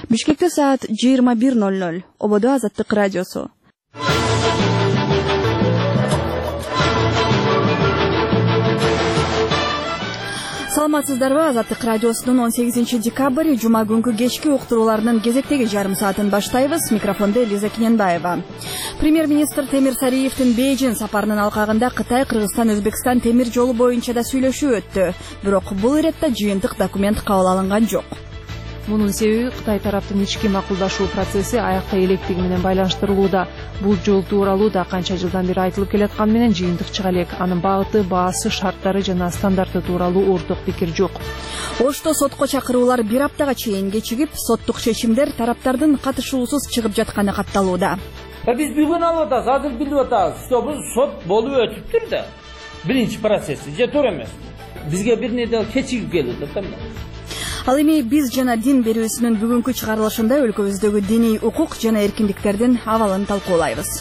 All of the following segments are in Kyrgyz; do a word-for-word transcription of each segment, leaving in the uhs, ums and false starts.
Бишкекте саат жыйырма бир ноль ноль. Ободо Азаттык радиосу. Саламатсыздарбы? Азаттык радиосунун он сегизинчи декабрь жума күнкү кечки уктурууларынын кезектеги жарым саатын баштайбыз. Микрофонда Элиза Кененбаева. Премьер-министр Темир Сариевдин Бейжин сапарынын алкагында Кытай, Кыргызстан, Өзбекстан темир жолу боюнча да сүйлөшүү өттү. Бирок бул иретте жыйынтык документ кабыл алынган жок. Мунун себеби Кытай тараптын ички макулдашуу процесси аякта электиги менен байланыштырылууда. Бул жол тууралуу да канча жылдан бери айтылып келатканы менен жыйынтык чыга элек. Анын багыты, баасы, шарттары жана стандарты тууралуу орток пикир жок. Ошто сотко чакыруулар бир аптага чейин кечигип, соттук чечимдер тараптардын катышуусуз чыгып жатканы катталууда. Биз бүгүн алып атабыз, азыр билип атабыз, что бул сот болуп өтүптүр да. Биринчи процесси же туура эмес. Бизге бир неде кечигип келди да. Ал эми биз жана дин берүүсүнүн бүгүнкү чыгарылышында өлкөбүздөгү диний укук жана эркиндиктердин абалын талкуулайбыз.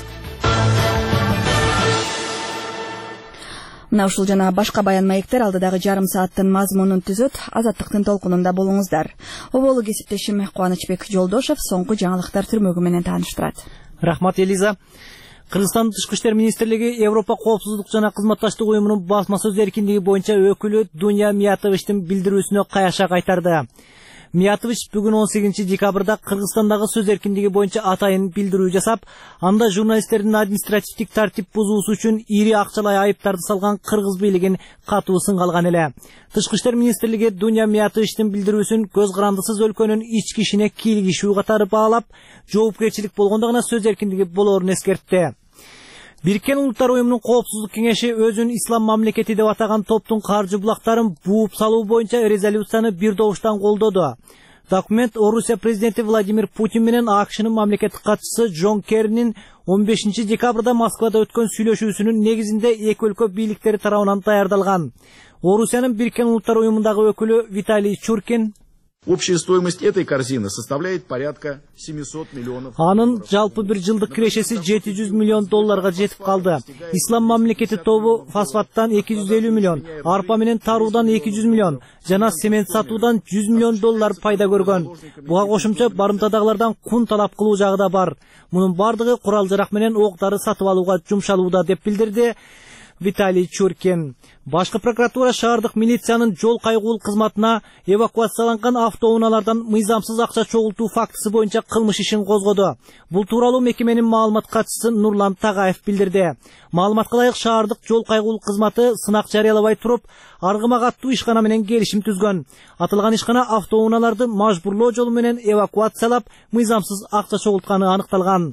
Мына ушул жана башка баян маектер алдыдагы жарым сааттын мазмунун түзөт. Азаттыктын толкунунда болуңуздар. Оболу кесиптешим Кубанычбек Жолдошев соңку жаңылыктар түрмөгү менен тааныштырат. Рахмат, Элиза. Кыргызстан Тышкы иштер министрлиги Европа коопсуздук жана кызматташтык уюмунун басма сөз эркиндиги боюнча өкүлү Дуня Миятовичтин билдирүүсүнө каяша кайтарды. Миятович бүгүн он сегизинчи декабрда Кыргызстандагы сөз эркиндиги боюнча атайын билдирүү жасап, анда журналисттердин административдик тартип бузуусу үчүн ири акчалай айыптарды салган кыргыз бийлигин катуу сынга алган эле. Тышкы иштер министрлиги Дуня Миятовичтин билдирүүсүн көз карандысыз өлкөнүн ички ишине кийлигишүү катары баалап, жоопкерчилик болгондо гана сөз эркиндиги болоорун эскертти. Бириккен Улуттар уюмунун коопсуздук кеңеши өзүн ислам мамлекети деп атаган топтун каржы булактарын бууп салуу боюнча резолюцияны бир добуштан колдоду. Документ Орусия президенти Владимир Путин менен АКШнын мамлекеттик катчысы Джон Керринин он бешинчи декабрда Москвада өткөн сүйлөшүүсүнүн негизинде эки өлкө бийликтери тарабынан даярдалган. Орусиянын Бириккен Улуттар уюмундагы өкүлү Виталий Чуркин: Общая стоимость этой корзины составляет порядка семисот миллионов. Анын жалпы бир жылдык кирешеси жети жүз миллион долларга жетип калды. Ислам мамлекети тобу фосфаттан эки жүз элүү миллион, арпа менен таруудан эки жүз миллион жана цемент сатуудан жүз миллион доллар пайда көргөн. Буга кошумча барымтадагылардан кун талап кылуу жагы да бар. Мунун бардыгы курал-жарак менен ок-дары сатып алууга жумшалууда деп билдирди Виталий Чуркин. Башкы прокуратура шаардык милициянын жол кайгуул кызматына эвакуацияланган автоунаалардан мыйзамсыз акча чогултуу фактысы боюнча кылмыш ишин козгоду. Бул тууралуу мекеменин маалымат катчысы Нурлан Тагаев билдирди. Маалыматка ылайык шаардык жол кайгуул кызматы сынак жарыялабай туруп, аргымак аттуу ишкана менен келишим түзгөн. Атылган ишкана автоунааларды мажбурлоо жолу менен эвакуациялап, мыйзамсыз акча чогултканы аныкталган.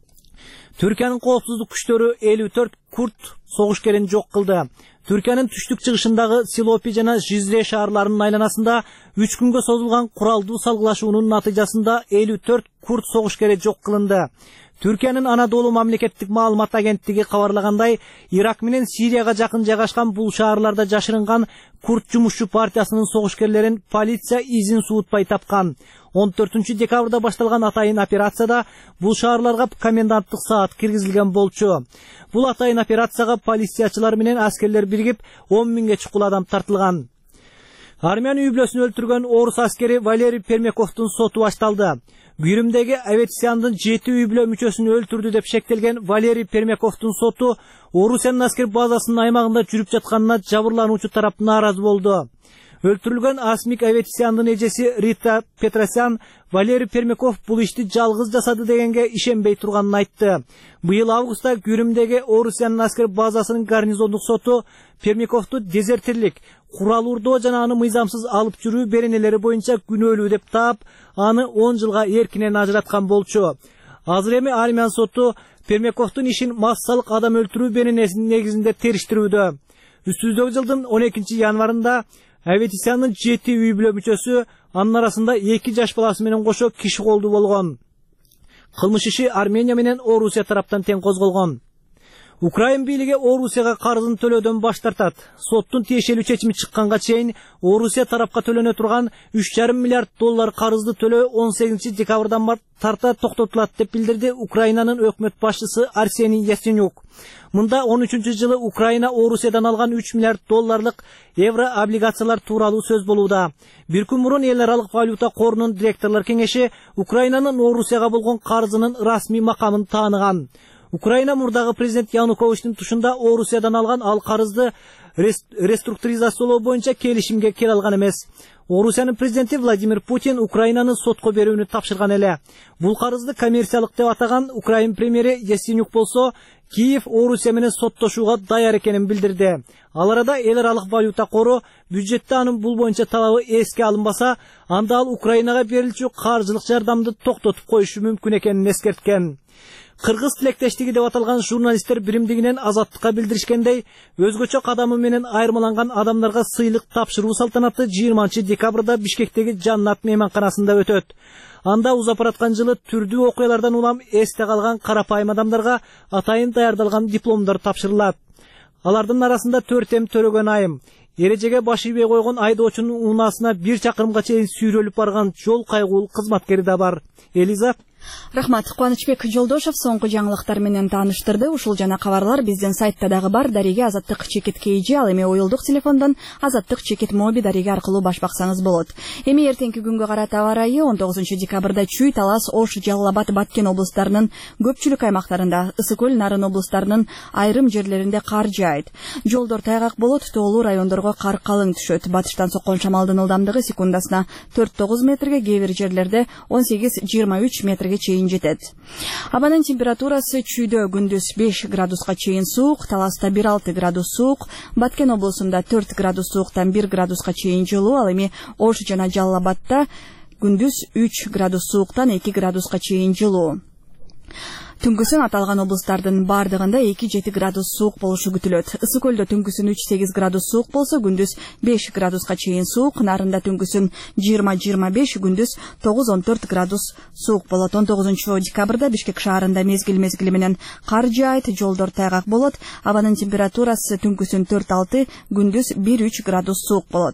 Түркиянын коопсуздук күчтөрү элүү төрт курд согушкерин жок кылды. Түркиянын түштүк чыгышындагы Силопи жана Жизре шаарларынын айланасында үч күнгө созулган куралдуу салгылашуунун натыйжасында элүү төрт курд согушкери жок кылынды. Түркиянын Анадолу мамлекеттик маалымат агенттиги кабарлагандай, Ирак менен Сирияга жакын жайгашкан бул шаарларда жашырынган курд жумушчу партиясынын согушкерлерин полиция изин суутпай тапкан. он төртүнчү декабрда башталган атайын операцияда бул шаарларга коменданттык саат киргизилген болчу. Бул атайын операцияга полициячылар менен аскерлер биригип он миңге чукул адам тартылган. Армян үй-бүлөсүн өлтүргөн орус аскери Валерий Пермяковдун соту башталды. Гүрүмдөгү Аветисяндын жети үй-бүлө мүчөсүн өлтүрдү деп шектелген Валерий Пермяковдун соту Орусиянын аскер базасынын аймагында жүрүп жатканына жабырлануучу тарап нааразы болду. Өлтүрүлгөн Асмик Аветисяндын эжеси Рита Петросян Валерий Пермяков бул ишти жалгыз жасады дегенге ишенбей турганын айтты. Быйыл августта Гүрүмдөгү Орусиянын аскер базасынын гарнизондук соту Пермяковду дезертирлик, курал урдоо жана аны мыйзамсыз алып жүрүү беренелери боюнча күнөөлүү деп таап, аны он жылга эркинен ажыраткан болчу. Азыр эми Армян соту Пермяковдун ишин массалык адам өлтүрүү беренесинин негизинде териштирүүдө. Үстүбүздөгү жылдын он экинчи январында Аветисяндын жети үй-бүлө мүчөсү, анын арасында эки жаш баласы менен кошо киши колдуу болгон. Кылмыш иши Армения менен Орусия тараптан тең козголгон. Украин бийлиги Орусияга карызын төлөөдөн баш тартат. Соттун тиешелүү чечими чыкканга чейин Орусия тарапка төлөнө турган үч жарым миллиард доллар карызды төлөө он сегизинчи декабрдан тарта токтотулат деп билдирди Украинанын өкмөт башчысы Арсений Яценюк. Мында он үчүнчү жылы Украина Орусиядан алган үч миллиард долларлык евро облигациялар тууралуу сөз болууда. Бир күн мурун эл аралык валюта корунун директорлор кеңеши Украинанын Орусияга болгон карызынын расмий макамын тааныган. Украина мурдагы президент Януковичтин тушунда Орусиядан алган ал карызды реструктуризациялоо боюнча келишимге келе алган эмес. Орусиянын президенти Владимир Путин Украинаны сотко берүүнү тапшырган эле. Бул карызды коммерциялык деп атаган Украин премьери Яценюк болсо, Киев Орусия менен соттошууга даяр экенин билдирди. Ал арада эл аралык валюта кору бюджетте анын бул боюнча талабы эске алынбаса, анда ал Украинага берилчү каржылык жардамды токтотуп коюшу мүмкүн экенин эскерткен. Кыргыз тилектештиги деп аталган журналисттер биримдигинен Азаттыкка билдиришкендей, өзгөчө кадамы менен айырмаланган адамдарга сыйлык тапшыруу салтанаты жыйырманчы декабрда Бишкектеги Жаннат мейманканасында өтөт. Анда узап бараткан жылы түрдүү окуялардан улам эсте калган карапайым адамдарга атайын даярдалган дипломдор тапшырылат. Алардын арасында төртем төрөгөн айым, эрежеге баш ийбей койгон айдоочунун унаасына бир чакырымга чейин сүйрөлүп барган жол кайгуулуу кызматкери да бар. Элиза. Рахмат. Кубанычбек Жолдошев соңку жаңылыктар менен тааныштырды. Ушул жана кабарлар биздин сайтта дагы бар. Дареге Азаттык чекит кейжи, ал эми уюлдук телефондон Азаттык чекит моби дареге аркылуу баш баксаңыз болот. Эми эртеңки күнгө карата аба ырайы он тогузунчу декабрда Чүй, Талас, Ош, Жалал Абад, Баткен облустарынын көпчүлүк аймактарында, Ысык көл, Нарын облустарынын айрым жерлеринде кар жаайт. Жолдор тайгак болот, тоолуу райондорго кар калың түшөт. Батыштан соккон шамалдын ылдамдыгы секундасына төрт тогуз метрге, кээ бир жерлерде он сегиз жыйырма үч метрге чейин жетет. Абанын температурасы Чүйдө күндүз беш градуска чейин суук, Таласта бир алты градус суук, Баткен облусунда төрт градус сууктан бир градуска чейин жылуу, ал эми Ош жана Жалал Абадта күндүз үч градус сууктан эки градуска чейин жылуу. Түнгүсүн аталган облустардын бардыгында эки жети градус суук болушу күтүлөт. Ысык көлдө түнгүсүн үч сегиз градус суук болсо, күндүз беш градуска чейин суук, Нарында түнгүсүн жыйырма жыйырма беш, күндүз тогуз он төрт градус суук болот. он тогузунчу декабрда Бишкек шаарында мезгил-мезгили менен кар жаайт, жолдор тайгак болот. Абанын температурасы түнгүсүн төрт алты, күндүз бир үч градус суук болот.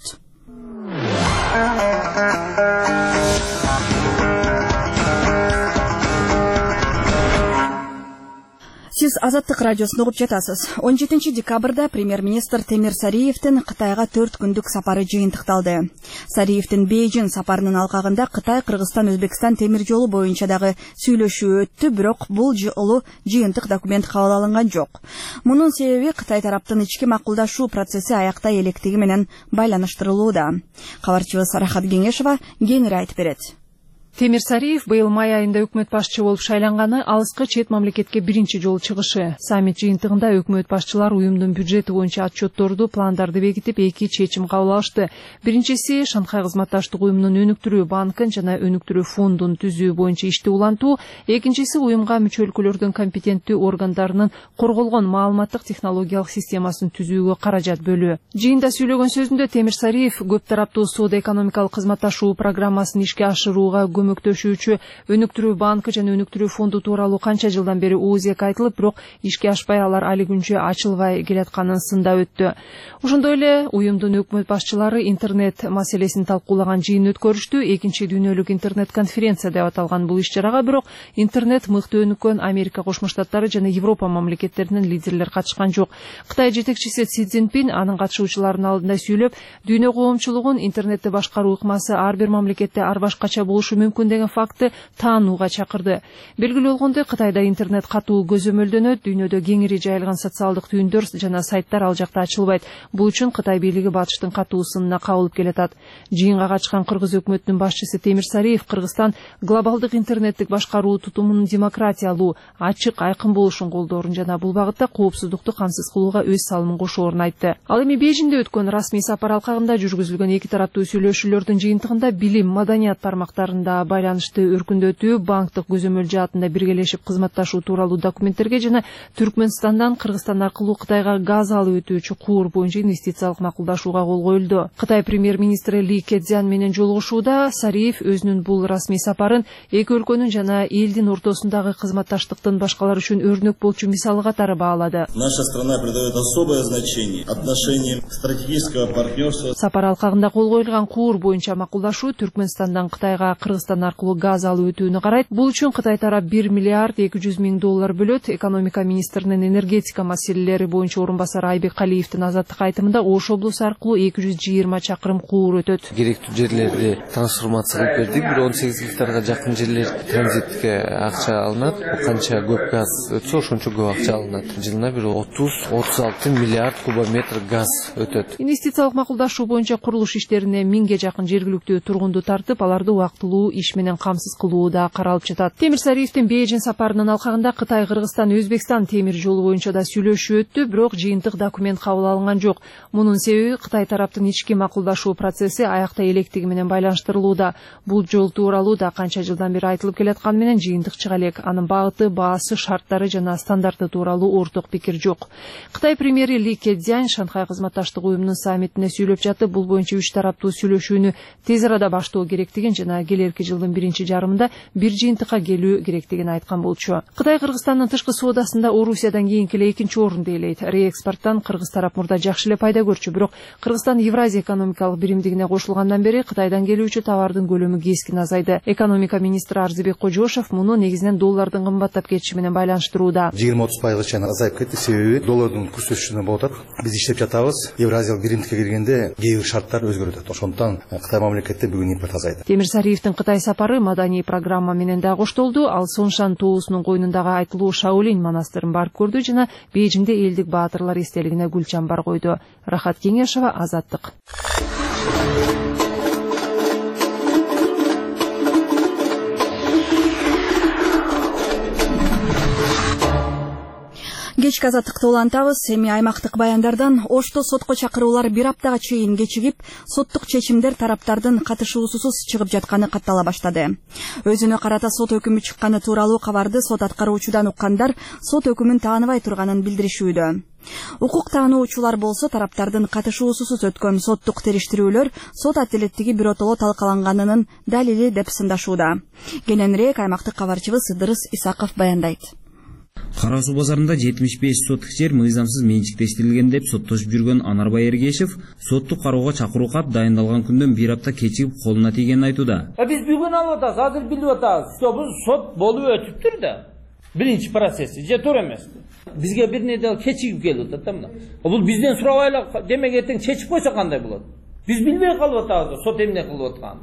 Сиз Азаттык радиосун угуп жатасыз. он жетинчи декабрда премьер-министр Темир Сариевдин Кытайга төрт күндүк сапары жыйынтыкталды. Сариевдин Бейжин сапарынын алкагында Кытай, Кыргызстан, Өзбекстан темир жолу боюнча дагы сүйлөшүү өттү, бирок бул жолу жыйынтык документ кабыл алынган жок. Мунун себеби Кытай тараптын ички макулдашуу процесси аяктай электиги менен байланыштырылууда. Кабарчыбыз Рахат Кеңешова кеңири айтып берет. Темир Сариев быйыл май айында өкмөт башчы болуп шайланганы алыскы чет мамлекетке биринчи жолу чыгышы. Саммит жыйынтыгында өкмөт башчылар уюмдун бюджети боюнча отчетторду, пландарды бекитип эки чечим кабыл алышты. Биринчиси Шанхай кызматташтык уюмунун өнүктүрүү банкын жана өнүктүрүү фондун түзүү боюнча ишти улантуу, экинчиси уюмга мүчө өлкөлөрдүн компетенттүү органдарынын корголгон маалыматтык технологиялык системасын түзүүгө каражат бөлүү. Жыйында сүйлөгөн сөзүндө Темир Сариев көп тараптуу соода экономикалык кызматташуу программасын ишке ашырууга көмөктөшүүчү өнүктүрүү банкы жана өнүктүрүү фонду тууралуу канча жылдан бери ооз эки айтылып, бирок ишке ашпай, алар али күнчө ачылбай келатканын сындап өттү. Ошондой эле уюмдун өкмөт башчылары интернет маселесин талкуулаган жыйын өткөрүштү. Экинчи дүйнөлүк интернет конференция деп аталган бул иш-чарага бирок интернет мыкты өнүккөн Америка Кошмо Штаттары жана Европа мамлекеттеринин лидерлери катышкан жок. Кытай жетекчиси Си Цзиньпин анын катышуучуларынын алдында сүйлөп, дүйнө коомчулугун интернетти башкаруу ыкмасы ар бир мамлекетте ар башкача болушу мүмкүн деген факты таанууга чакырды. Белгилүү болгондой, Кытайда интернет катуу көзөмөлдөнөт, дүйнөдө кеңири жайылган социалдык түйүндөр жана сайттар ал жакта ачылбайт. Бул үчүн Кытай бийлиги батыштын катуу сынына кабылып келатат. Жыйынга катышкан Кыргыз өкмөтүнүн башчысы Темир Сариев Кыргызстан глобалдык интернеттик башкаруу тутумунун демократиялуу, ачык, айкын болушун колдоорун жана бул багытта коопсуздукту камсыз кылууга өз салымын кошоорун айтты. Ал эми Бейжиңде өткөн расмий сапар алкагында жүргүзүлгөн эки тараптуу сүйлөшүүлөрдүн жыйынтыгында билим, маданият тармактарында байланышты өркүндөтүү, банктык көзөмөл жаатында биргелешип кызматташуу тууралуу документтерге жана Түркмөнстандан Кыргызстан аркылуу Кытайга газ алып өтүүчү куур боюнча инвестициялык макулдашууга кол коюлду. Кытай премьер-министри Ли Кэцзян менен жолугушууда Сариев өзүнүн бул расмий сапарын эки өлкөнүн жана элдин ортосундагы кызматташтыктын башкалар үчүн өрнөк болчу мисалы катары баалады. Наша страна придает особое значение отношениям стратегического партнерства. Сапар алкагында кол коюлган куур боюнча макулдашуу Түркмөнстандан Кытайга Кыргызстан аркылуу газ алып өтүүнү карайт. Бул үчүн Кытай тарап бир миллиард эки жүз миң доллар бөлөт. Экономика министринин энергетика маселелери боюнча орун басары Айбек Калиевдин азаттык айтымында Ош облусу аркылуу эки жүз жыйырма чакырым куур өтөт. Керектүү жерлерди трансформация кылып бердик. бир он сегиз гектарга жакын жерлер транзитке акча алынат. Канча көп газ өтсө ошончо көп акча алынат. Жылына бир отуз отуз алты миллиард кубометр газ өтөт. Инвестициялык макулдашуу боюнча курулуш иштерине миңге жакын жергиликтүү тургунду тартып, аларды убактылуу иш менен камсыз кылуу да каралып жатат. Темир Сариевдин Бейжин сапарынын алкагында Кытай, Кыргызстан, Өзбекстан темир жолу боюнча да сүйлөшүү өттү, бирок жыйынтык документ кабыл алынган жок. Мунун себеби Кытай тараптын ички макулдашуу процесси аякта электиги менен байланыштырылууда. Бул жол тууралуу да канча жылдан бери айтылып келатканы менен жыйынтык чыга элек. Анын багыты, баасы, шарттары жана стандарты тууралуу орток пикир жок. Кытай премьери Ли Кэцзян Шанхай кызматташтык уюмунун саммитине сүйлөп жатып, бул боюнча үч тараптуу сүйлөшүүнү тез арада баштоо керектигин жана келерки жылдын биринчи жарымында бир жыйынтыкка келүү керектигин айткан болчу. Кытай Кыргызстандын тышкы соодасында Орусиядан кийинки эле экинчи орунду ээлейт. Реэкспорттон Кыргыз тарап мурда жакшы эле пайда көрчү, бирок Кыргызстан Евразия экономикалык биримдигине кошулгандан бери Кытайдан келүүчү товардын көлөмү кескин азайды. Экономика министри Арзыбек Кожошов муну негизинен доллардын кымбаттап кетиши менен байланыштырууда. жыйырма отуз пайызга чейин азайып кетти, себеби доллардын курс өсүшүнөн болуп атат. Биз иштеп жатабыз. Евразиялык биримдикке киргенде кээ бир шарттар өзгөрүп атат. Ошондуктан Кытай мамлекетте бүгүн импорт азайды. Темир Сариевдин Кытай сапары маданий программа менен да коштолду. Ал Соншан тоосунун койнундагы айтылуу Шаолинь монастырын барып көрдү жана Бейжиңде элдик баатырлар эстелигине гүл чамбар койду. Рахат Кеңешова, Азаттык. Кечки азаттыкты улантабыз. Эми аймактык баяндардан Ошто сотко чакыруулар бир аптага чейин кечигип, соттук чечимдер тараптардын катышуусусуз чыгып жатканы каттала баштады. Өзүнө карата сот өкүмү чыкканы тууралуу кабарды сот аткаруучудан уккандар сот өкүмүн тааныбай турганын билдиришүүдө. Укук таануучулар болсо тараптардын катышуусусуз өткөн соттук териштирүүлөр сот адилеттиги биротоло талкаланганынын далили деп сындашууда. Кененирээк аймактык кабарчыбыз Ыдырыс Исаков баяндайт. Кара суу базарында жетимиш беш соттук жер мыйзамсыз менчиктештирилген деп соттошуп жүргөн Анарбай Эргешев соттук кароого чакыруу кат дайындалган күндөн бир апта кечигип колуна тийгенин айтууда. Биз бүгүн алып атабыз, азыр билип атабыз. Бул сот болуп өтүптүр да. Биринчи процесси же туура эмеспи? Бизге бир неде кечигип келип атат да мына. Бул бизден сурабайлы демек эртең чечип койсо кандай болот? Биз билбей калып атабыз сот эмне кылып атканын.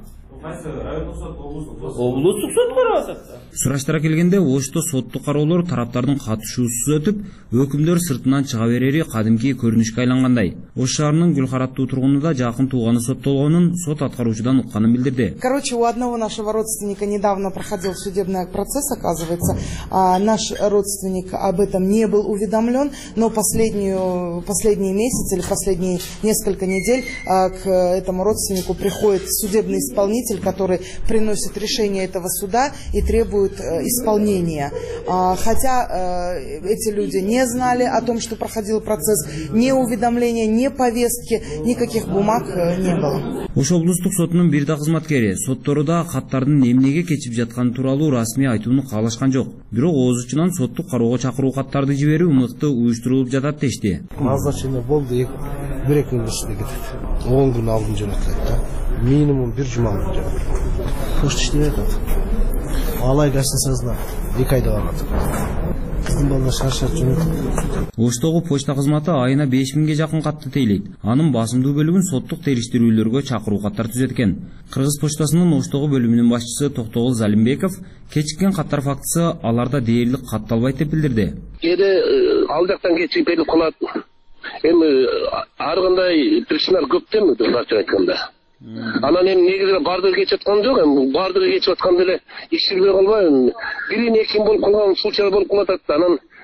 Облустук сот карап атат. Сураштара келгенде Ошто соттук кароолор тараптардын катышуусуз өтүп, өкүмдөр сыртынан чыга берери кадимки көрүнүшкө айлангандай. Ош шаарынын Гүлхараттуу тургуну да жакын тууганы соттолгонун сот аткаруучудан укканын билдирди. Короче, у одного нашего родственника недавно проходил судебный процесс, оказывается. А наш родственник об этом не был уведомлен, но последнюю, последние месяцы или последние несколько недель а, к этому родственнику приходит судебный исполнитель, который приносит решение этого суда и требует исполнения. Хотя эти люди не знали о том, что проходил процесс, ни уведомления, ни повестки, никаких бумаг не было. Ош облустук сотунун бир да кызматкери сотторуда каттардын эмнеге кечип жатканы тууралуу расмий айтууну каалашкан жок. Бирок ооз учунан соттук кароого чакыруу каттарды жиберүү мыкты уюштурулуп жатат дешти. Назначение болду, бир эки күн ичинде кетет. он күн алдын жөнөтүлөт да. Минимум бир жума алдын жөнөтүлөт. Почта иштеп атат. Алай гостиницасына эки айда барат. Кыздын балына шаршап жөнөтүп. Оштогу почта кызматы айына беш миңге жакын катты тейлейт. Анын басымдуу бөлүгүн соттук териштирүүлөргө чакыруу каттар түзөт экен. Кыргыз почтасынын Оштогу бөлүмүнүн башчысы Токтогул Залимбеков кечиккен каттар фактысы аларда дээрлик катталбайт деп билдирди. Кээде ал жактан кечигип келип калат. Эми ар кандай причиналар көп деми ачык айтканда. Анан эми негизи бардыгы кечип аткан жок, эми бардыгы кечип атканда эле иш жүрбөй калбайбы? Бирин экин болуп калган случайлар болуп калат да. Анан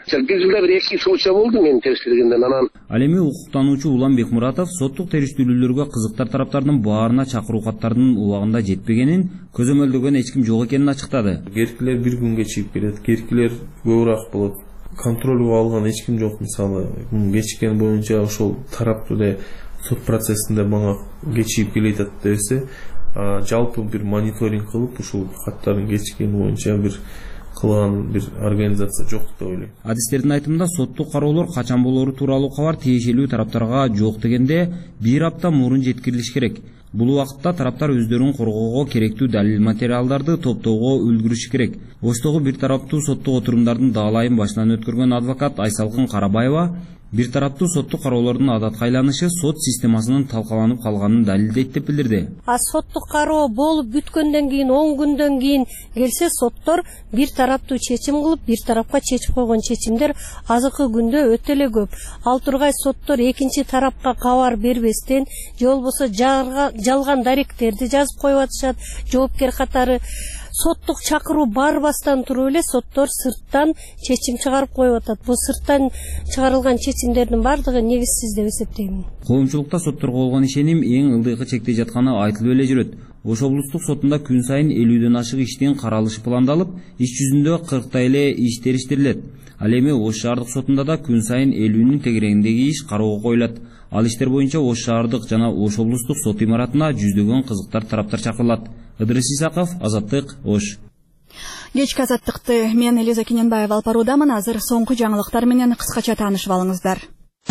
бир жылда бир эки случай болду менин териштиргенден. Анан Ал эми укуктануучу Улан Бекмуратов соттук териштирүүлөргө кызыктар тараптардын баарына чакыруу каттарынын убагында жетпегенин, көзөмөлдөгөн эч ким жок экенин ачыктады. Керкилер бир күнгө чыгып келет, керкилер көбүрөөк болот. Контролго алган эч ким жок. Мисалы, кечиккен боюнча ошол тараптуу да сот процессинде мага кечигип келет десе, жалпы бир мониторинг кылып, ушул каттардын кечиккени боюнча бир кылган бир организация жок деп ойлойм. Адистердин айтымында соттук кароолор качан болору тууралуу кабар тиешелүү тараптарга жок дегенде бир апта мурун жеткирилиш керек. Бул убакытта тараптар өздөрүн коргоого керектүү далил материалдарды топтоого үлгүрүшү керек. Оштогу бир тараптуу соттук отурумдардын даалайын башынан өткөргөн адвокат Айсалкын Карабаева бир тараптуу соттук кароолордун адатка айланышы сот системасынын талкаланып калганын далилдейт деп билдирди. А соттук кароо болуп бүткөндөн кийин он күндөн кийин келсе соттор бир тараптуу чечим кылып, бир тарапка чечип койгон чечимдер азыркы күндө өтө эле көп. Ал тургай соттор экинчи тарапка кабар бербестен, же болбосо жалган даректерди жазып коюп атышат. Жоопкер катары соттук чакыруу барбастан туруп эле соттор сырттан чечим чыгарып коюп атат. Бул сырттан чыгарылган чечимдердин бардыгы негизсиз деп эсептейм. Коомчулукта сотторго болгон ишеним эң ылдыйкы чекте жатканы айтылып эле жүрөт. Ош облустук сотунда күн сайын элүүдөн ашык иштин каралышы пландалып, иш жүзүндө кырктай эле иш териштирилет. Ал эми Ош шаардык сотунда да күн сайын элүүнүн тегерегиндеги иш кароого коюлат. Ал иштер боюнча Ош шаардык жана Ош облустук сот имаратына жүздөгөн кызыктар тараптар чакырылат. Ыдырыс Исаков, Азаттык, Ош. Кечки азаттыкты мен Лиза Кененбаева алып баруудамын. Азыр соңку жаңылыктар менен кыскача таанышып алыңыздар.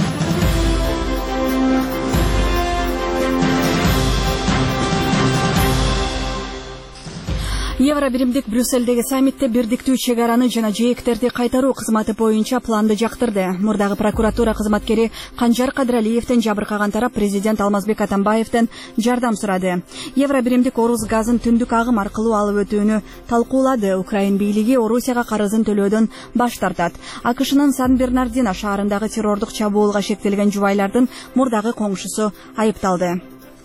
Евро биримдик Брюссельдеги саммитте бирдиктүү чек араны жана жээктерди кайтаруу кызматы боюнча планды жактырды. Мурдагы прокуратура кызматкери Канжар Кадралиевден жабыркаган тарап президент Алмазбек Атамбаевден жардам сурады. Евро биримдик Орус газын түндүк агым аркылуу алып өтүүнү талкуулады. Украин бийлиги Орусияга карызын төлөөдөн баш тартат. АКШнын Сан-Бернардино шаарындагы террордук чабуулга шектелген жубайлардын мурдагы коңшусу айыпталды.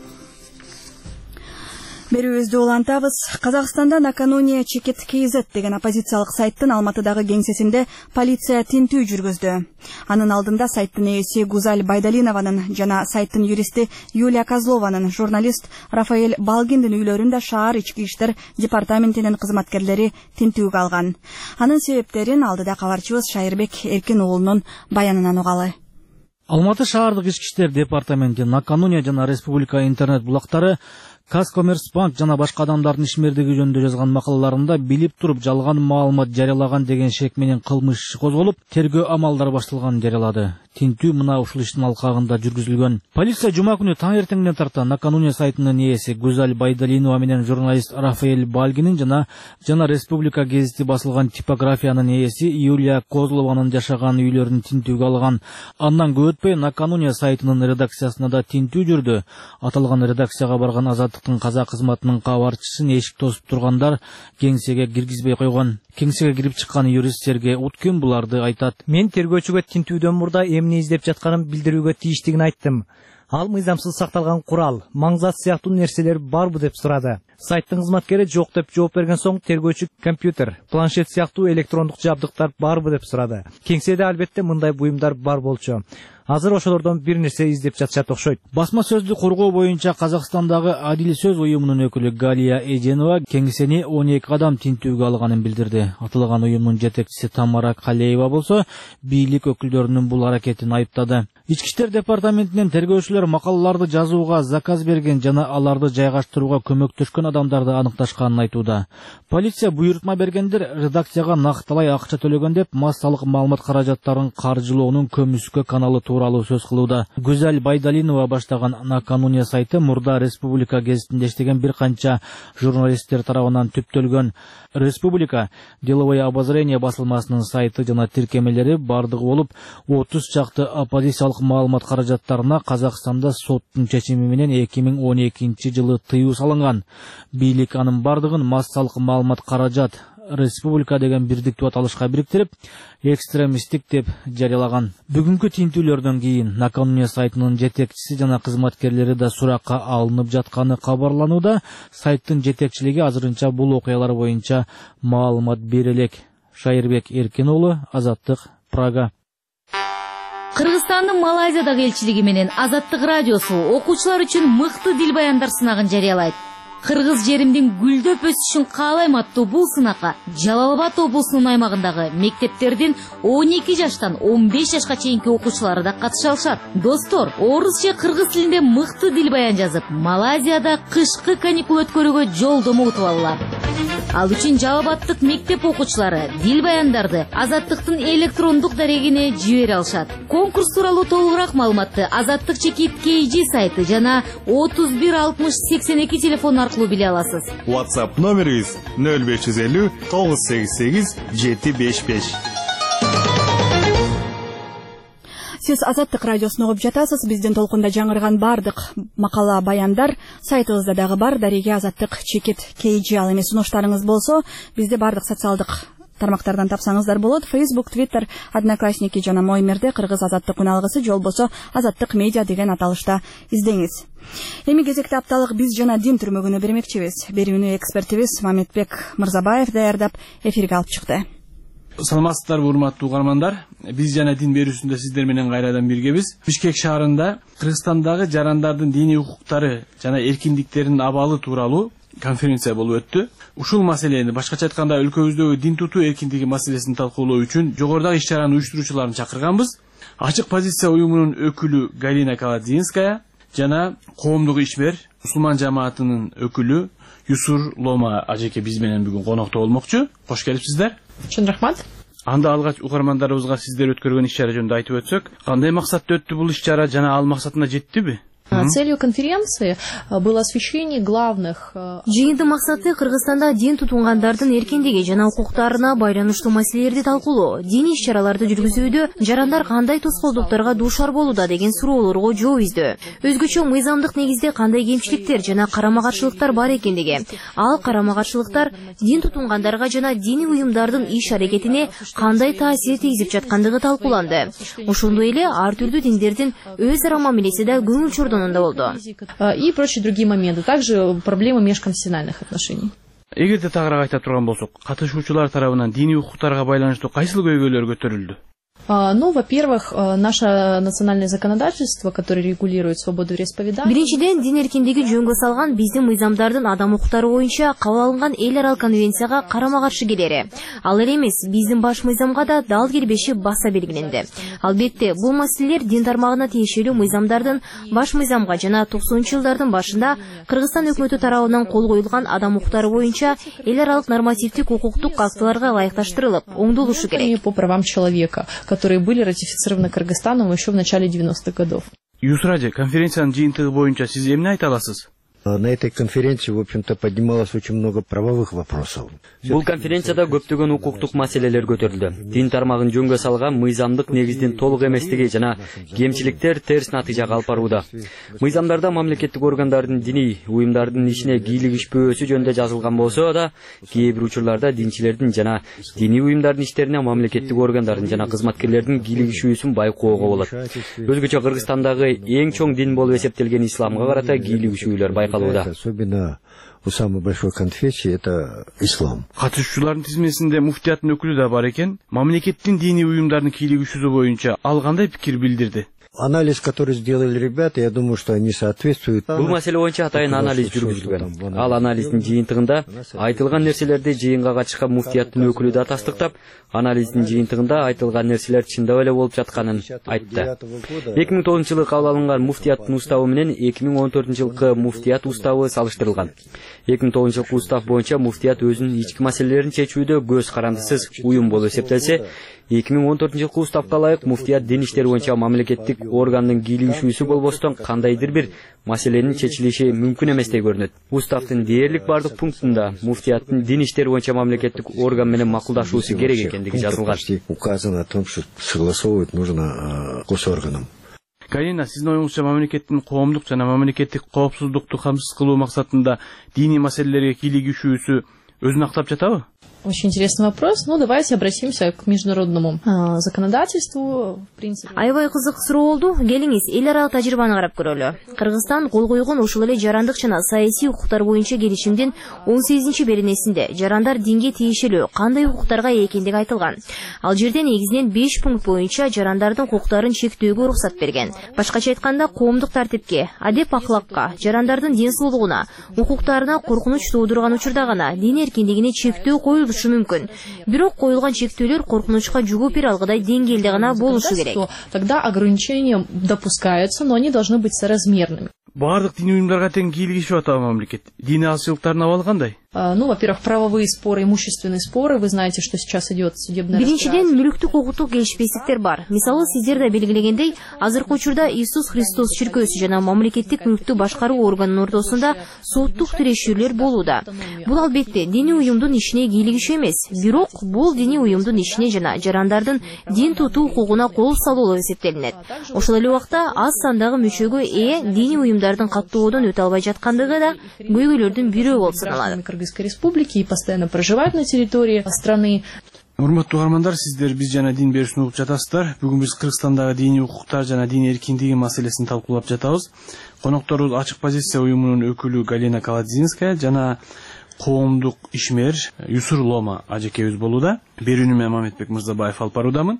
Берүүбүздү улантабыз. Казакстанда накануне Чекет КЗ деген оппозициялык сайттын Алматыдагы кеңсесинде полиция тинтүү жүргүздү. Анын алдында сайттын ээси Гузаль Байдалинованын жана сайттын юристи Юлия Козлованын, журналист Рафаэль Балгиндин үйлөрүндө шаар ички иштер департаментинин кызматкерлери тинтүүгө алган. Анын себептерин алдыда кабарчыбыз Шайырбек Эркин уулунун баянынан угалы. Алматы шаардык ички иштер департаменти накануне жана Республика интернет булактары Казкоммерцбанк жана башка адамдардын ишмердиги жөнүндө жазган макалаларында билип туруп жалган маалымат жарыялаган деген шек менен кылмыш иши козголуп, тергөө амалдары башталганын жарыялады. Тинтүү мына ушул иштин алкагында жүргүзүлгөн. Полиция жума күнү таң эртеңден тарта накануне сайтынын ээси Гузаль Байдалинова менен журналист Рафаэль Балгинин жана жана Республика гезити басылган типографиянын ээси Юлия Козлованын жашаган үйлөрүн тинтүүгө алган. Андан көп өтпөй накануне сайтынын редакциясына да тинтүү жүрдү. Аталган редакцияга барган Азаттыктын каза кызматынын кабарчысын эшик тосуп тургандар кеңсеге киргизбей койгон. Кеңсеге кирип чыккан юристтерге Уткин буларды айтат. Мен тергөөчүгө тинтүүдөн мурда эмне издеп жатканын билдирүүгө тийиштигин айттым. Ал мыйзамсыз сакталган курал, маңзат сыяктуу нерселер барбы деп сурады. Сайттын кызматкери жок деп жооп берген соң тергөөчү компьютер, планшет сыяктуу электрондук жабдыктар барбы деп сурады. Кеңседе албетте мындай буюмдар бар болчу. Азыр ошолордон бир нерсе издеп жатышат окшойт. Басма сөздү коргоо боюнча Казакстандагы Адил сөз уюмунун өкүлү Галия Эженова кеңсени он эки адам тинтүүгө алганын билдирди. Аталган уюмдун жетекчиси Тамара Калеева болсо бийлик өкүлдөрүнүн бул аракетин айыптады. Ички иштер департаментинен тергөөчүлөр макалаларды жазууга заказ берген жана аларды жайгаштырууга көмөктөшкөн адамдарды аныкташканын айтууда. Полиция буйрутма бергендер редакцияга накталай акча төлөгөн деп массалык маалымат каражаттарын каржылоонун көмүскө каналы тууралуу сөз кылууда. Гузаль Байдалинова баштаган накануне сайты мурда Республика гезитинде иштеген бир канча журналисттер тарабынан түптөлгөн. Республика деловое обозрение басылмасынын сайты жана тиркемелери бардыгы болуп отуз чакты оппозициялык маалымат каражаттарына Казакстанда соттун чечими менен эки миң он экинчи жылы тыюу салынган. Бийлик анын бардыгын массалык маалымат каражат Республика деген бирдиктүү аталышка бириктирип, экстремисттик деп жарыялаган. Бүгүнкү тинтүүлөрдөн кийин накануне сайтынын жетекчиси жана кызматкерлери да суракка алынып жатканы кабарланууда. Сайттын жетекчилиги азырынча бул окуялар боюнча маалымат бере элек. Шайырбек Эркин уулу, Азаттык, Прага. Кыргызстандын Малайзиядагы элчилиги менен Азаттык радиосу окуучулар үчүн мыкты дил баяндар сынагын жарыялайт. Кыргыз жеримдин гүлдөп өсүшүн каалайм аттуу бул сынакка Жалал Абад облусунун аймагындагы мектептердин он эки жаштан он беш жашка чейинки окуучулары да катыша алышат. Достор, орус же кыргыз тилинде мыкты дил баян жазып, Малайзияда кышкы каникул өткөрүүгө жолдомо утуп алалар. Ал үчүн Жалал Абадтык мектеп окуучулары дил баяндарды Азаттыктын электрондук дарегине жибере алышат. Конкурс тууралуу толугураак маалыматты Азаттык чекит кей джи сайты жана отуз бир алтымыш сексен эки телефон аркылуу биле аласыз. WhatsApp номериңиз нөл беш жүз элүү тогуз сегиз сегиз жети беш беш. Сиз Азаттык радиосун угуп жатасыз. Биздин толкунда жаңырган бардык макала баяндар сайтыбызда дагы бар. Дареге Азаттык чекит кей джи. Ал эми сунуштарыңыз болсо, бизде бардык социалдык тармактардан тапсаңыздар болот. Facebook, Twitter, Одноклассники жана Моймерде Кыргыз Азаттык үналгысы, же болбосо Азаттык медиа деген аталышта издеңиз. Эми кезекте апталык биз жана дин түрмөгүнү бермекчибиз. Берүүнү экспертибиз Мамедбек Мырзабаев даярдап эфирге алып чыкты. Саламатсыздарбы, урматтуу угармандар. Биз жана дин берүүсүндө сиздер менен кайрадан биргебиз. Бишкек шаарында Кыргызстандагы жарандардын диний укуктары жана эркиндиктеринин абалы тууралуу конференция болуп өттү. Ушул маселени, башкача айтканда, өлкөбүздөгү дин тутуу эркиндиги маселесин талкуулоо үчүн жогорудагы иш-чаранын уюштуруучуларын чакырганбыз. Ачык позиция уюмунун өкүлү Галина Каладзинская жана коомдук ишмер мусулман жамаатынын өкүлү Юсур Лома ажеке биз менен бүгүн конокто болмокчу. Кош келипсиздер. Чын рахмат. Анда алгач угармандарыбызга сиздер өткөргөн иш-чара жөнүндө айтып өтсөк, кандай максатта өттү бул иш-чара жана ал максатына жеттиби? Целью конференции было освещение главных. Жыйындын максаты Кыргызстанда дин тутунгандардын эркиндиги жана укуктарына байланыштуу маселелерди талкуулоо. Диний иш-чараларды жүргүзүүдө жарандар кандай тоскоолдуктарга дуушар болууда деген суроолорго жооп издөө. Өзгөчө мыйзамдык негизде кандай кемчиликтер жана карама-каршылыктар бар экендиги, ал карама-каршылыктар дин тутунгандарга жана диний уюмдардын иш-аракетине кандай таасир тийгизип жаткандыгы талкууланды. Ошондой эле ар түрдүү диндердин өз ара мамилеси да көңүл чордон и прочие другие моменты, также проблемы межконфессиональных отношений. Эгерде тагыраак айта турган болсок, катышуучулар тарабынан диний укуктарга байланыштуу кайсыл көйгөйлөр көтөрүлдү? Ну, во-первых, наше национальное законодательство, которое регулирует свободу вероисповедания. Биринчиден, дин эркиндиги жөнгө салган биздин мыйзамдардын адам укуктары боюнча кабыл алынган эл аралык конвенцияга карама-каршы келери. Ал эле эмес, биздин баш мыйзамга да дал келбеши баса белгиленди. Албетте, бул маселелер дин тармагына тиешелүү мыйзамдардын баш мыйзамга жана токсонунчу жылдардын башында Кыргызстан өкмөтү тарабынан кол коюлган адам укуктары боюнча эл аралык нормативдик укуктук актыларга ылайыкташтырылып, оңдолушу керек. По правам человека, которые были ратифицированы Кыргызстаном еще в начале девяностых годов. Юсраджи, конференциянын жыйынтыгы боюнча сиз эмне айта аласыз? На этой конференции, в общем-то, поднималось очень много правовых вопросов. Бул конференцияда көптөгөн укуктук маселелер көтөрүлдү. Дин тармагын жөнгө салган мыйзамдык негиздин толук эместиги жана кемчиликтер терс натыйжага алып барууда. Мыйзамдарда мамлекеттик органдардын диний уюмдардын ишине кийлигишпөөсү жөнүндө жазылган болсо да, кээ бир учурларда динчилердин жана диний уюмдардын иштерине мамлекеттик органдардын жана кызматкерлердин кийлигишүүсүн байкоого болот. Өзгөчө Кыргызстандагы эң чоң дин болуп эсептелген исламга карата кийлигишүүлөр байкалат. Особенно у самой большой конфессии это ислам. Катышуучулардын тизмесинде муфтияттын өкүлү да бар экен. Мамлекеттин диний уюмдардын кийлигишүүсү боюнча ал кандай пикир билдирди? Анализ, который сделали ребята, я думаю, что они соответствуют. Бул маселе боюнча атайын анализ жүргүзүлгөн. Ал анализдин жыйынтыгында айтылган нерселерди жыйынга катышкан муфтияттын өкүлү да тастыктап, анализдин жыйынтыгында айтылган нерселер чындап эле болуп жатканын айтты. эки миң тогузунчу жылы кабыл алынган муфтияттын уставы менен эки миң он төртүнчү жылкы муфтият уставы салыштырылган. эки миң тогузунчу жылкы устав боюнча муфтият өзүнүн ички маселелерин чечүүдө көз карандысыз уюм болуп эсептелсе, эки миң он төртүнчү жылкы уставга ылайык муфтият дин иштери боюнча мамлекеттик органдын кийлигишүүсү болбостон кандайдыр бир маселенин чечилиши мүмкүн эместей көрүнөт. Уставдын дээрлик бардык пунктунда муфтияттын дин иштери боюнча мамлекеттик орган менен макулдашуусу керек экендиги жазылган. Указано о том, что согласовывать нужно госорганом. Галина, сиздин оюңузча мамлекеттин коомдук жана мамлекеттик коопсуздукту камсыз кылуу максатында диний маселелерге кийлигишүүсү өзүн актап жатабы? Очень интересный вопрос. Ну, давайте обратимся к международному э, законодательству. В принципе. Аябай кызык суроо болду. Келиңиз, эл аралык тажрыйбаны карап көрөлү. Кыргызстан кол койгон ушул эле жарандык жана саясий укуктар боюнча келишимдин он сегизинчи беренесинде жарандар динге тиешелүү кандай укуктарга ээ экендиги айтылган. Ал жерде негизинен беш пункт боюнча жарандардын укуктарын чектөөгө уруксат берген. Башкача айтканда, коомдук тартипке, адеп акылакка, жарандардын ден соолугуна, укуктарына коркунуч туудурган учурда гана дин эркиндигине чектөө коюлушу мүмкүн. Бирок коюлган чектөөлөр коркунучка жооп бере алгыдай деңгээлде гана болушу керек. Тогда ограничения допускаются, но они должны быть соразмерными. Бардык дини уюмдарга тең кийлигишип атабы мамлекет. Дини алчылыктарын абалы кандай? Ну, во-первых, правовые споры, имущественные споры. Вы знаете, что сейчас идет судебное разбирательство. Биринчиден, мүлүктүк укуктук келишпестиктер бар. Мисалы, сиздер да белгилегендей, азыркы учурда Иисус Христос чиркөөсү жана мамлекеттик мүлктү башкаруу органынын ортосунда соттук тирешүүлөр болууда. Бул албетте дини уюмдун ишине кийлигишүү эмес. Бирок бул дини уюмдун ишине жана жарандардын дин тутуу укугуна кол салуу эсептелинет. Ошол эле убакта аз сандагы мүчөгө ээ дини уюмдардын каттоодон өтө албай жаткандыгы да көйгөйлөрдүн бирөө болуп саналат. Республики и постоянно проживают на территории страны. Урматтуу угармандар, сиздер биз жана дин берүүсүн угуп жатасыздар. Бүгүн биз Кыргызстандагы дини укуктар жана дин эркиндиги маселесин талкуулап жатабыз. Конокторубуз Ачык позиция уюмунун өкүлү Галина Каладзинская жана коомдук ишмер Юсур Лома ажекебиз болууда. Берүүнү мен Мамедбек Мырзабаев алып баруудамын.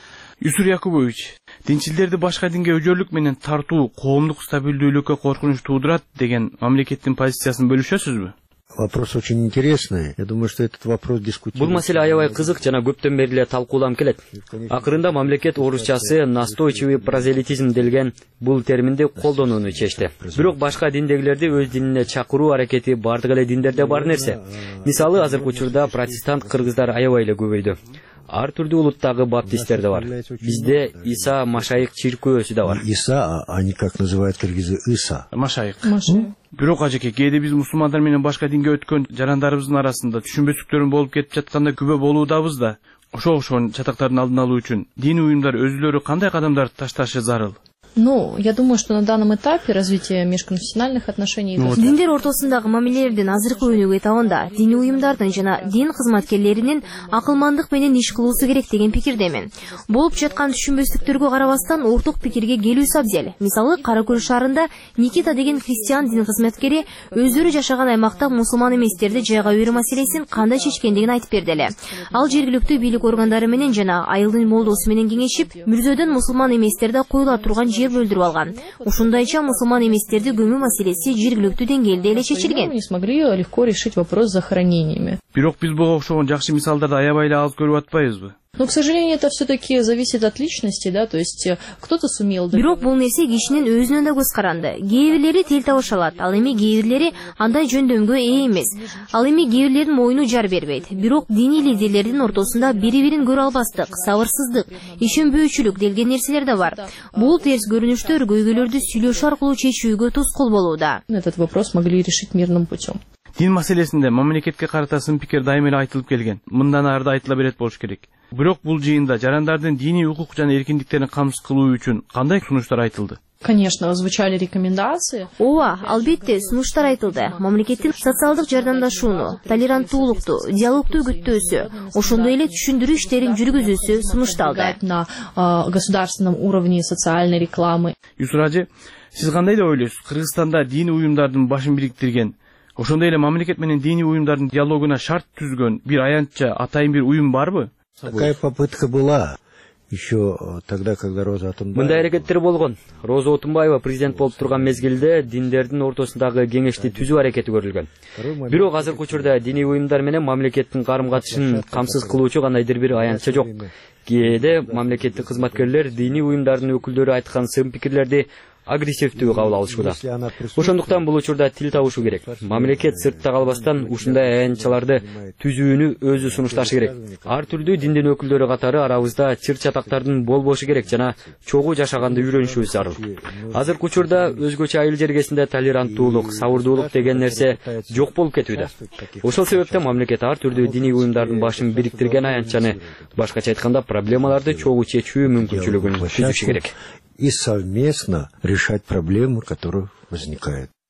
Юсур Якубович, динчилдерди башка динге өжөрлүк менен тартуу коомдук стабилдүүлүккө коркунуч туудурат деген мамлекеттин позициясын бөлүшөсүзбү? Вопрос очень интересный. Я думаю, что этот вопрос дискутируется. Бул маселе аябай кызык жана көптөн бери эле талкууланып келет. Акырында мамлекет орусчасы настойчивый прозелитизм делген бул терминди колдонууну чечти. Бирок башка диндегилерди өз динине чакыруу аракети бардык эле диндерде бар нерсе. Мисалы, азыркы учурда протестант кыргыздар аябай эле көбөйдү. Ар түрдүү улуттагы баптисттер да бар. Бизде Иса Машайык чиркөөсү да бар. Иса, а они как называют кыргызы Иса. Машайык. Бирок ажеке, кээде биз мусулмандар менен башка динге өткөн жарандарыбыздын арасында түшүнбөстүктөрүн болуп кетип жатканда күбө болуудабыз да. Ошо окшогон чатактардын алдын алуу үчүн дин уюмдар өзүлөрү кандай кадамдар ташташы зарыл? Ну, я думаю, что на данном этапе развития межконфессиональных отношений... Диндер ортосундагы мамилелердин азыркы өнүгүү этабында дини уюмдардын жана дин кызматкерлеринин акылмандык менен иш кылуусу керек деген пикирдемин. Болуп жаткан түшүнбөстүктөргө карабастан орток пикирге келүүсү абзел. Мисалы, Кара Көл шаарында Никита деген христиан дин кызматкери өздөрү жашаган аймакта мусулман эместерди жайга үйрүү маселесин кандай чечкендигин айтып берди эле. Ал жергиликтүү бийлик органдары менен жана айылдын молдосу менен кеңешип, мүрзөдөн мусулман эместерди коюла турган жер бөлдүрүп алган. Ушундайча мусулман эместерди көмүү маселеси жергиликтүү деңгээлде эле чечилген. Не смогли легко решить вопрос с захоронениями. Бирок биз буга окшогон жакшы мисалдарды аябай эле алып көрүп атпайбызбы? Но, к сожалению, это все-таки зависит от личности, да, то есть кто-то сумел... Бирок бул нерсе кишинин өзүнөн да көз каранды. Кээ бирлери тил табыша алат, ал эми кээ бирлери андай жөндөмгө ээ эмес. Ал эми кээ бирлердин моюну жар бербейт. Бирок диний лидерлердин ортосунда бири-бирин көрө албастык, сабырсыздык, ишенбөөчүлүк делген нерселер да бар. Бул терс көрүнүштөр көйгөйлөрдү сүйлөшүү аркылуу чечүүгө тоскоол болууда. Этот вопрос могли решить мирным путем. Дин маселесинде мамлекетке карата сын пикир дайым эле айтылып келген. Мындан ары да айтыла берет болуш керек. Бирок бул жыйында жарандардын диний укук жана эркиндиктерин камсыз кылуу үчүн кандай сунуштар айтылды? Конечно, звучали рекомендации. Ооба, албетте сунуштар айтылды. Мамлекеттин социалдык жардамдашууну, толеранттуулукту, диалогту күттөөсү, ошондой эле түшүндүрүү иштерин жүргүзүүсү сунушталды. На э, государственном уровне социальной рекламы. Юсур ажы, сиз кандай деп ойлойсуз? Кыргызстанда диний уюмдардын башын бириктирген, ошондой эле мамлекет менен диний уюмдардын диалогуна шарт түзгөн бир аянтча атайын бир уюм барбы? Такая попытка была еще тогда, когда Роза Отунбаева... Мындай аракеттер болгон. Роза Отунбаева президент болуп турган мезгилде диндердин ортосундагы кеңешти түзүү аракети көрүлгөн. Бирок азыркы учурда диний уюмдар менен мамлекеттин карым-катышын камсыз кылуучу кандайдыр бир аянтча жок. Кээде мамлекеттик кызматкерлер диний уюмдардын өкүлдөрү айткан сын пикирлерди агрессивдүү кабыл алышууда. Ошондуктан бул учурда тил табышу керек. Мамлекет сыртта калбастан ушундай аянтчаларды түзүүнү өзү сунушташы керек. Ар түрдүү диндин өкүлдөрү катары арабызда чыр-чатактардын болбошу керек жана чогуу жашаганды үйрөнүшүбүз зарыл. Азыркы учурда өзгөчө айыл жергесинде толеранттуулук, сабырдуулук деген нерсе жок болуп кетүүдө. Ошол себептен мамлекет ар түрдүү диний уюмдардын башын бириктирген аянтчаны, башкача айтканда, проблемаларды чогуу чечүү мүмкүнчүлүгүн түзүшү керек. И совместно решать проблемы, которые возникают.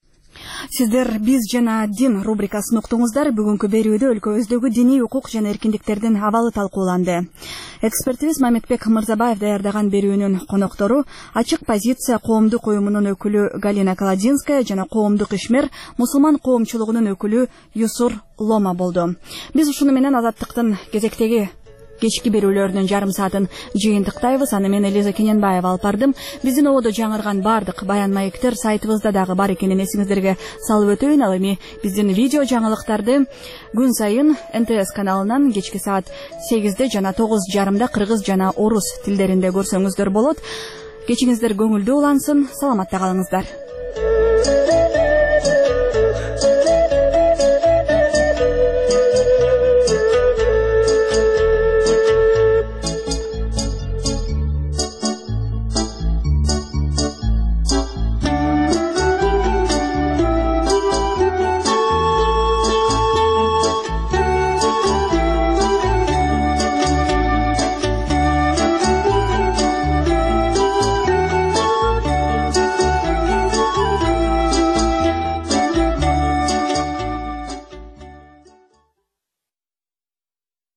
Сиздер биз жана дин рубрикасын уктуңуздар. Бүгүнкү берүүдө өлкөбүздөгү диний укук жана эркиндиктердин абалы талкууланды. Экспертибиз Мамедбек Мырзабаев даярдаган берүүнүн коноктору Ачык позиция коомдук уюмунун өкүлү Галина Каладинская жана коомдук ишмер мусулман коомчулугунун өкүлү Юсур Лома болду. Биз ушуну менен Азаттыктын кезектеги кечки берүүлөрүнүн жарым саатын жыйынтыктайбыз. Аны мен Элиза Кененбаева алып бардым. Биздин ободо жаңырган бардык баян маектер сайтыбызда дагы бар экенин эсиңиздерге салып өтөйүн. Ал эми биздин видео жаңылыктарды күн сайын Эн Тэ Эс каналынан кечки саат сегизде жана тогуз жарымда кыргыз жана орус тилдеринде көрсөңүздөр болот. Кечиңиздер көңүлдүү улансын. Саламатта калыңыздар.